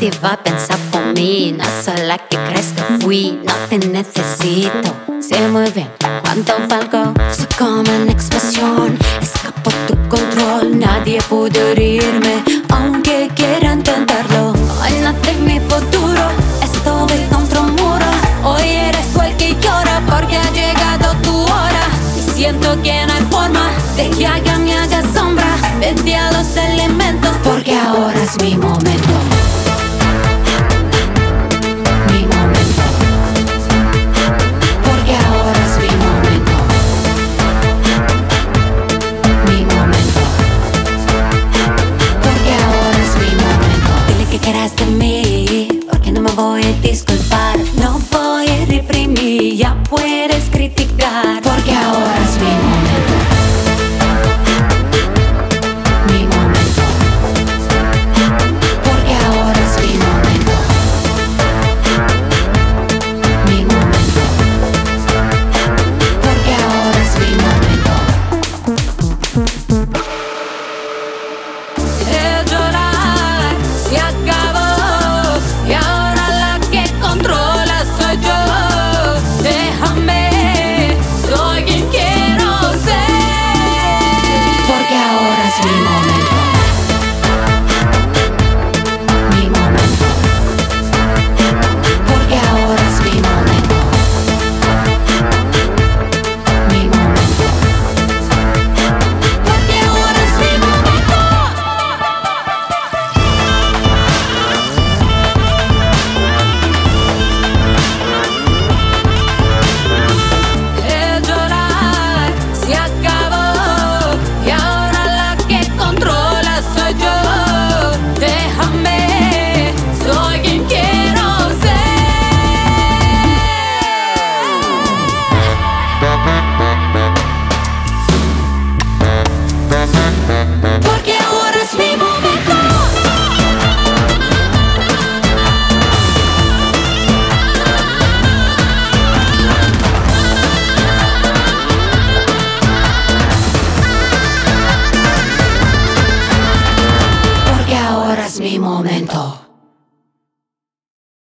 Nadie va a pensar por mí, no soy la que crees que fui. No te necesito, sé muy bien cuánto valgo. Soy como una explosión, escapo tu control. Nadie puede herirme, aunque quiera intentarlo. Hoy no es mi futuro, estoy contra un muro. Hoy eres tú el que llora porque ha llegado tu hora. Y siento que no hay forma de que haga me haga sombra. Vete a los elementos porque ahora es mi momento. Mi momento. Porque ahora es mi momento. Mi momento. Porque ahora es mi momento. Dile que quieras de mí, porque no me voy a disculpar. No voy a reprimir, ya puedes criticar. Porque ahora es mi momento. Mi momento.